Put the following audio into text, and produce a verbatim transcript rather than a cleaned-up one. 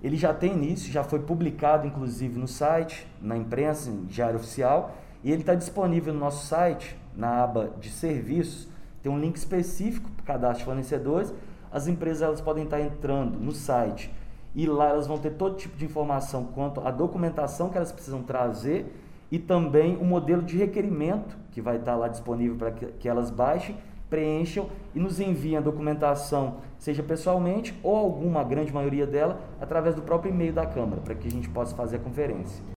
Ele já tem início, já foi publicado inclusive no site, na imprensa, em diário oficial, e ele está disponível no nosso site, na aba de serviços, tem um link específico para o cadastro de fornecedores. As empresas elas podem estar entrando no site e lá elas vão ter todo tipo de informação quanto à documentação que elas precisam trazer e também o modelo de requerimento que vai estar lá disponível para que, que elas baixem, preencham e nos enviem a documentação, seja pessoalmente ou alguma, a grande maioria dela, através do próprio e-mail da Câmara, para que a gente possa fazer a conferência.